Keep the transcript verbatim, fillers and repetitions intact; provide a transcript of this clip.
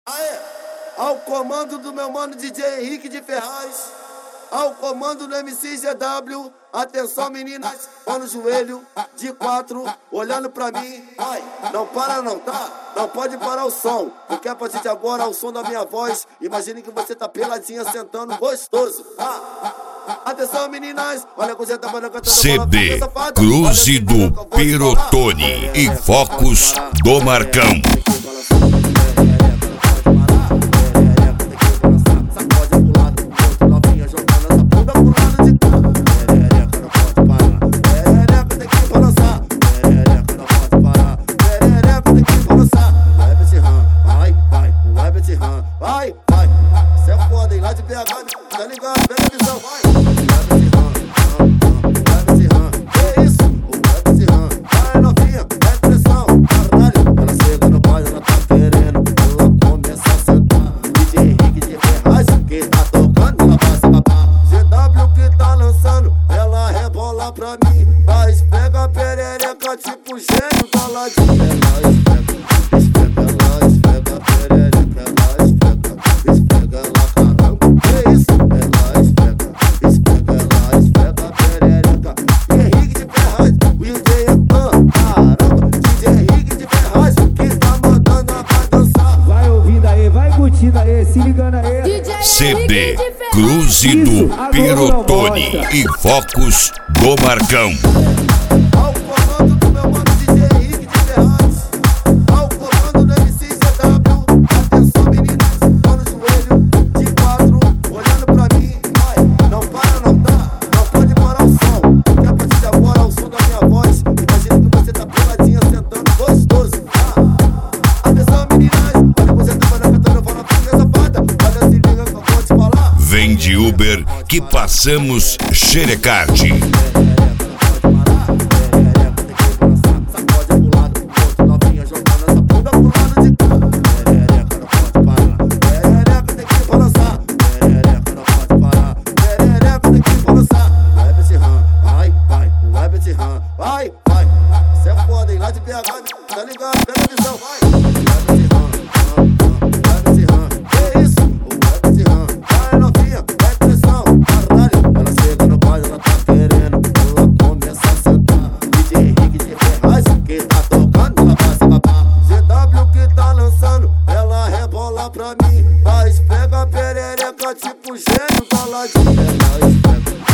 Aê, ao comando do meu mano D J Henrique de Ferraz, ao comando do M C G W, atenção meninas, ó no joelho, de quatro, olhando pra mim, vai, não para não, tá? Não pode parar o som, porque a partir de agora o som da minha voz, imagine que você tá peladinha sentando gostoso, tá? Atenção meninas, olha que você tá cantando. C D Cruze do Pirotone e Focos do Marcão. Vai, vai, cê é foda, hein? Lá de B H, tá ligado? Pega a visão, vai. Vai esse ram, que isso? Vai esse ram, vai novinha, é pressão, caralho. Ela chega no baile, ela tá querendo, ela começa a sentar. D J Henrique de Ferraz, que tá tocando, ela vai se babar. G W que tá lançando, ela rebola pra mim. Mas pega a perereca, tipo gênio da ladinha. Ela esfrega, esfrega, ela esfrega a perereca. Se ligando aí. C D Cruze do Pirotone e Focos do Marcão. Ao comando do meu mano D J Henrique de Ferraz, ao comando do M C G W, atenção meninas, ó no joelho, de quatro, olhando pra mim, vai, não para não, tá? Não pode parar o som, porque a partir de agora o som da minha voz, imagina que você tá peladinha sentando gostoso, tá? Atenção meninas, olha você tá cantando, fala pra minha safada, olha se liga que eu vou te falar. Vem de Uber que passamos xerecard. Vai, vai, cê é foda, hein? Lá de B H, tá ligado? Pega a visão, vai. Vai esse ram, que isso? Vai esse ram, vai novinha, vai pressão, caralho. Ela chega no baile, ela tá querendo, ela começa a sentar. D J Henrique de Ferraz, que tá tocando, ela vai se babar. G W que tá lançando, ela rebola pra mim. Mas pega a perereca, tipo gênio da ladinha. Ela esfrega.